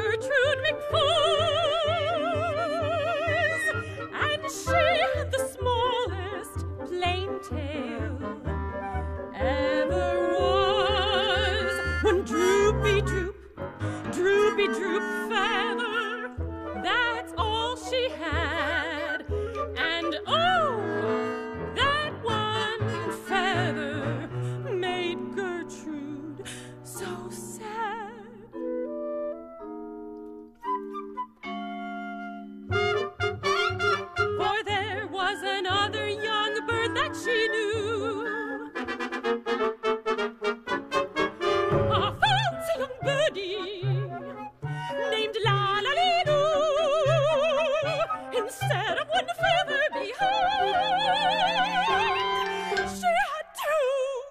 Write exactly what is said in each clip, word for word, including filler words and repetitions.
Gertrude McFuzz, and she had the smallest plain tail ever was. One droopy droop, droopy droop feather, that's all she had. And oh, that one feather made Gertrude so sad. For there was another young bird that she knew, a fancy young birdie named La La Lee Loo. Instead of one feather behind, she had two.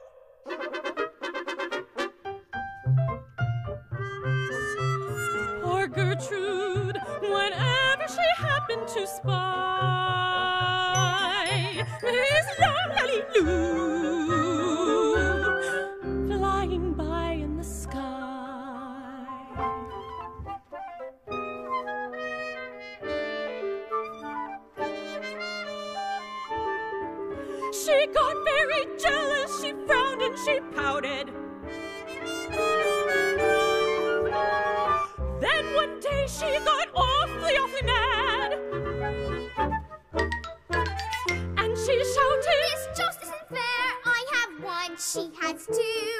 Poor Gertrude, whenever she happened to spy Miss La La Lee Loo flying by in the sky, she got very jealous, she frowned and she pouted. Then one day she got awfully, awfully mad, and she shouted, This just isn't fair. I have one, she has two.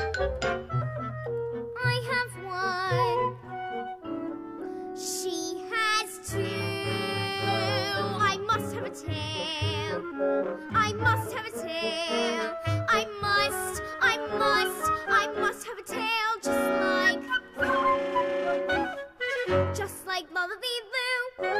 I have one, she has two. I must have a tail. I must have a tail. I must, I must, I must have a tail, just like, just like La La Lee Loo.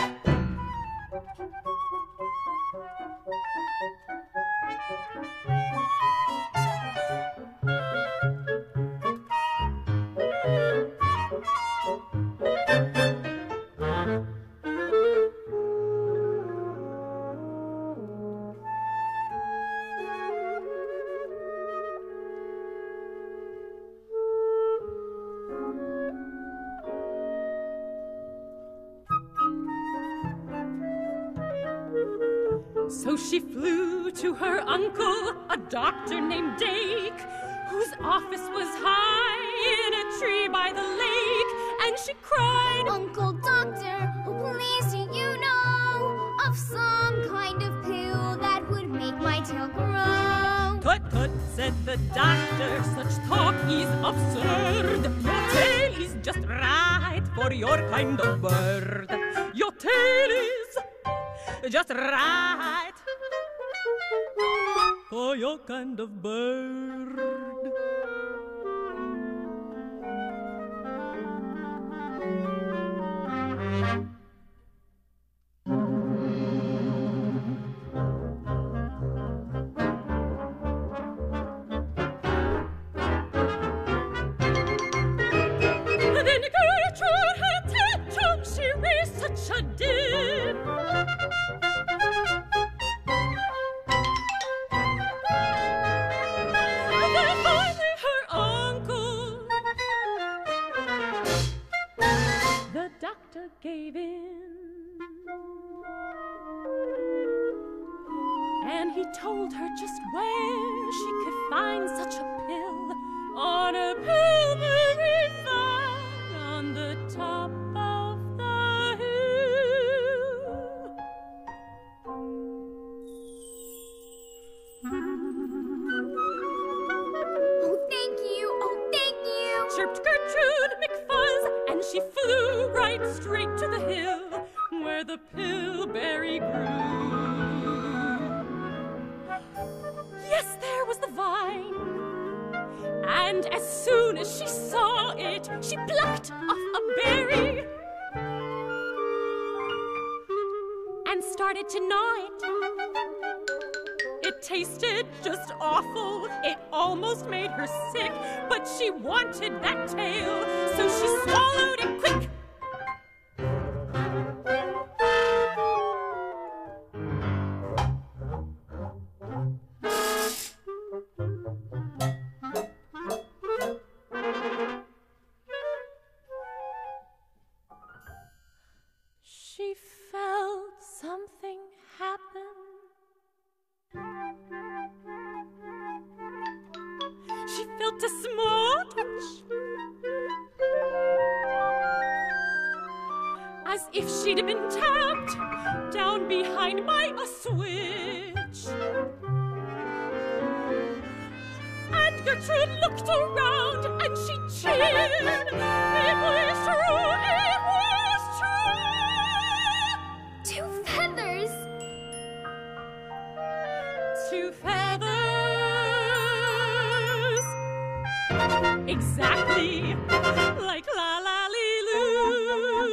So she flew to her uncle, a doctor named Dake, whose office was high in a tree by the lake, and she cried, Uncle Doctor, oh please do you know of some kind of pill that would make my tail grow? Tut tut, said the doctor, such talk is absurd. Your tail is just right for your kind of bird. Your tail is just right for your kind of bird. Then Gertrude had tantrum, she raised such a din. Then finally her uncle, the doctor, gave in, and he told her just where she could find such a pill on a pillory fan on the top of the hill. Oh, thank you, oh, thank you. Chirped Gertrude McFuzz, and she flew right straight to the hill where the pillberry grew. Yes, there was the vine, and as soon as she saw it, she plucked off a berry and started to gnaw it. It tasted just awful, it almost made her sick, but she wanted that tail, so she swallowed it quick. not a small touch. As if she'd been tapped down behind by a switch. And Gertrude looked around and she cheered. It was true, it was true. Two feathers. Two feathers. Exactly like La La Lee Loo.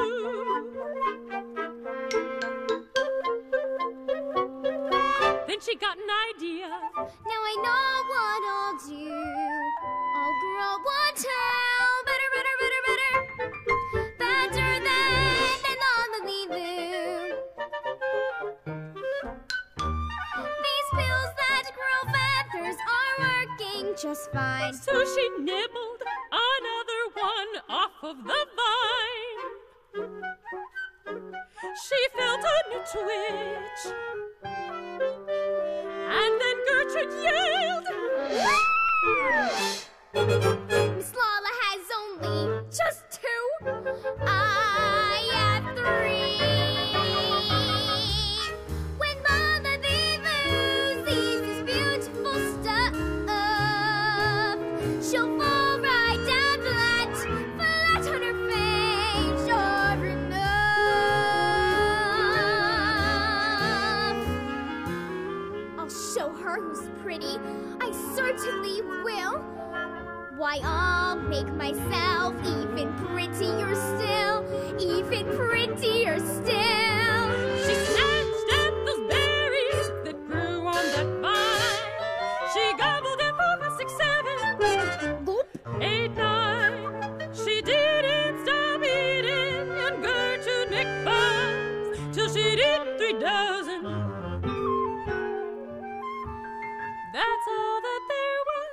Then she got an idea. Now I know what I'll do. I'll grow one tail. Better, better, better, better. Better than, than La La Lee Loo. These pills that grow feathers are working just fine. So she nibbled another one off of the vine. She felt a new twitch. And then Gertrude yelled, Miss Lala has only just two. I have three. When Lala Lee Loo sees this beautiful stuff, she'll fall right down flat, flat on her face, sure enough. I'll show her who's pretty. I certainly will. Why, I'll make myself even prettier still, even prettier still. she snatched at those berries that grew on that vine. She gobbled them for five, six, seven, Gulp. eight, nine. She didn't stop eating, and Gertrude McBuzz, till she'd eaten three dozen. That's all that there was.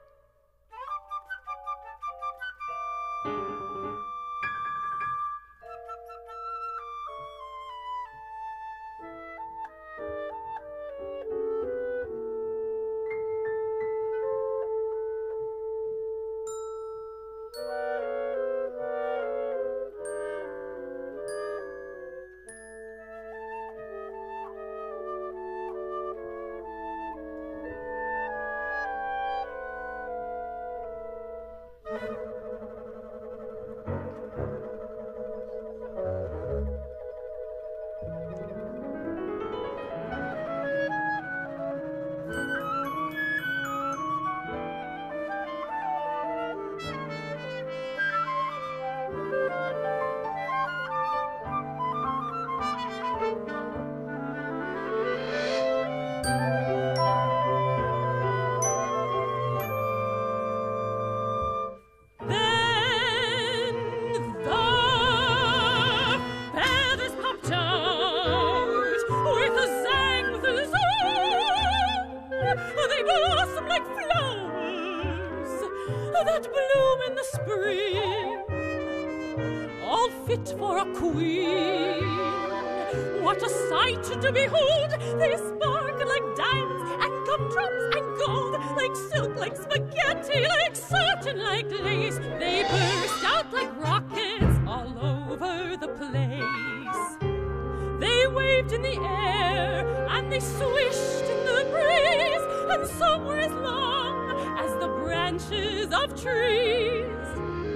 That bloom in the spring, all fit for a queen. What a sight to behold! They sparkle like diamonds and gumdrops and gold, like silk, like spaghetti, like satin, like lace. They burst out like rockets all over the place. They waved in the air and they swished in the breeze, and some were as long as the branches of trees.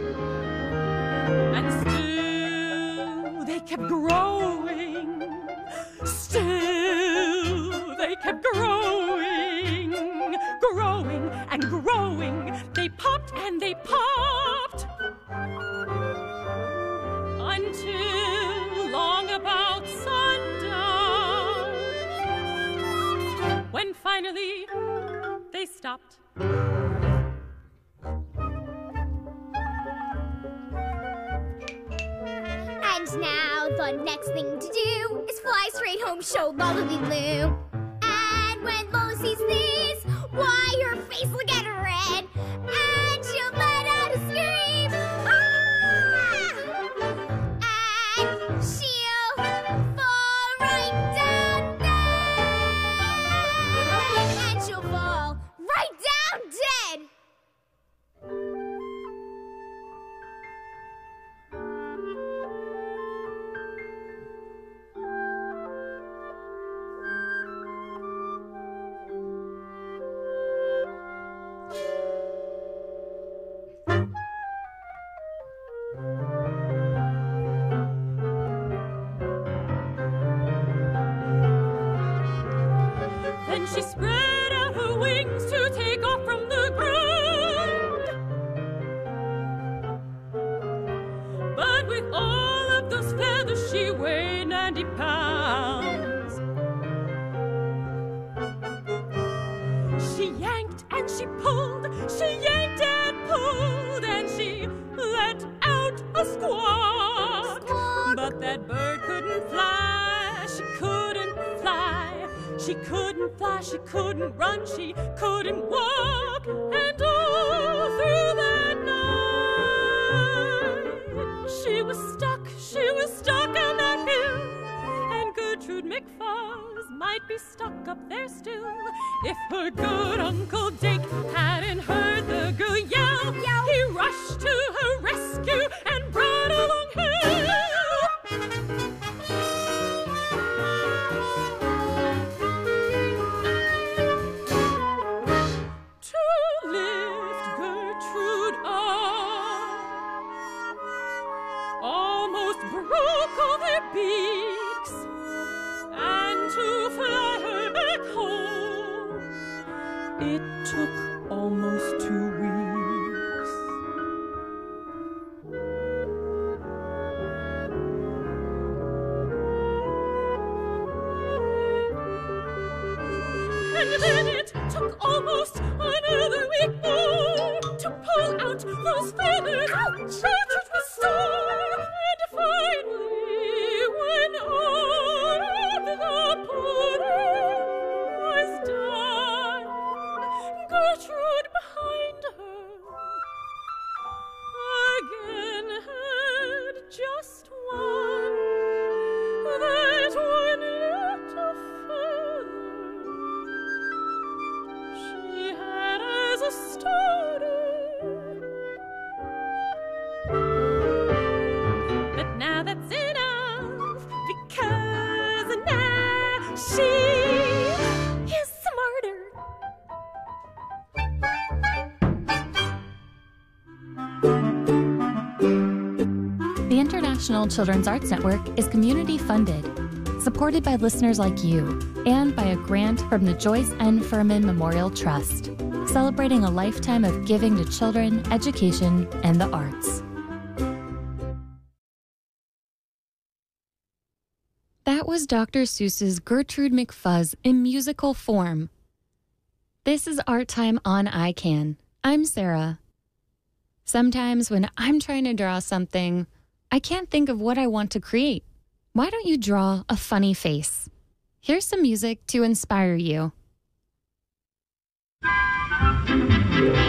And still they kept growing. Still they kept growing, growing and growing. They popped and they popped until long about sundown, when finally they stopped. And now the next thing to do is fly straight home, show Lala Lee Loo. And when Lola sees this, why, her face will get red, and she'll let out a scream. Ah! And she'll fall right down dead. And she'll fall right down dead. with all of those feathers, she weighed ninety pounds. She yanked and she pulled, she yanked and pulled, and she let out a squawk. Squawk. But that bird couldn't fly, she couldn't fly. She couldn't fly, she couldn't run, she couldn't walk. And all through that night, she was stuck, she was stuck on that hill. And Gertrude McFuzz might be stuck up there still if her good Uncle Dick hadn't heard the girl yell. Yell. He rushed to her rescue and brought along help. To lift Gertrude up, almost broke all their beaks, and to fly her back home, it took almost two weeks. And then it took almost another week more to pull out those feathers. Gertrude was sore, and finally, when all of the pulling was done, Gertrude behind her again had just one, that one little feather she had as a starter. But now that's enough, because now she is smarter. The International Children's Arts Network is community funded, supported by listeners like you, and by a grant from the Joyce N. Furman Memorial Trust, celebrating a lifetime of giving to children, education, and the arts. That was Doctor Seuss's Gertrude McFuzz in musical form. This is Art Time on I CAN. I'm Sarah. Sometimes when I'm trying to draw something, I can't think of what I want to create. Why don't you draw a funny face? Here's some music to inspire you.